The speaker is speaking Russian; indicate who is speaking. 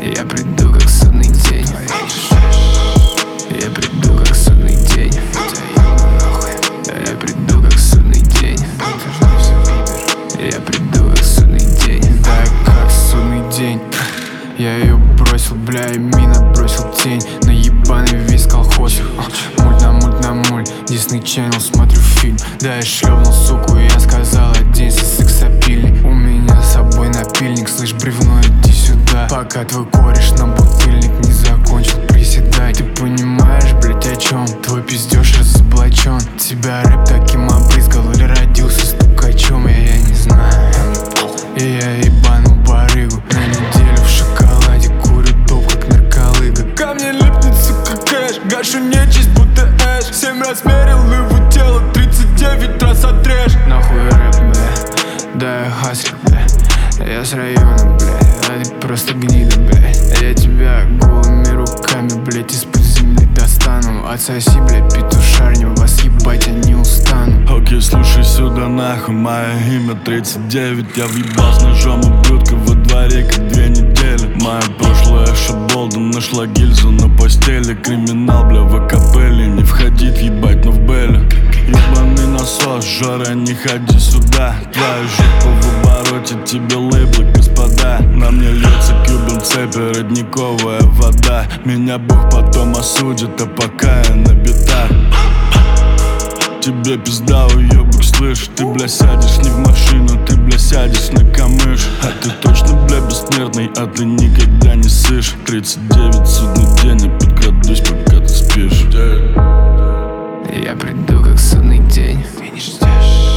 Speaker 1: Я приду как судный день. Я приду как судный день. Я приду как судный день. Я приду как судный день.
Speaker 2: Да, как судный день. Я ее бросил, бля, и мина бросил тень на ебаный весь колхоз. Мульт на мульт, Disney Channel, смотрю фильм. Да, я шлёпнул суку, и я сказал: оденься, сексапильник. У меня с собой напильник, слышь, бревно, иди сюда. Пока твой кореш на бутыльник не закончил приседать. Ты понимаешь, блять, о чем? Твой пиздеж разоблачен. Тебя рэп таким обрызгал или родился стукачом, я не знаю. И я ебанул барыгу на неделю в шоколаде, курю топ как нарколыга. Ко мне липнет, сука, кэш, гашу нечисть, будто эш. 7 раз мерил его тело, 39 раз отрежь. Нахуй рэп, бля, да я хаслер, бля. Я с района, бля, а ты просто гнида, бля. Я тебя голыми руками, блять, из-под земли достану. Отсоси, блядь, петушарню, вас ебать, я не устану.
Speaker 3: Окей, слушай сюда нахуй, мое имя 39. Я въебал с ножом ублюдка во дворе как 2 недели. Мое прошлое шаболда, нашла гильзу на постели. Криминал, бля, в акапелле, не входить, ебать, но в беле. Ебаный насос, Жора, не ходи сюда. Твою жопу в обороте, тебе лейблы, господа. На мне льется Кюбен цепи, родниковая вода. Меня Бог потом осудит, а пока я на битах. Тебе пизда, уёбок, слышь. Ты, бля, сядешь не в машину, ты, бля, сядешь на камыш. А ты точно, бля, бессмертный, а ты никогда не сышь. 39, судный день, я подкрадусь, пока ты спишь.
Speaker 1: Я приду как судный день. Ты не ждешь.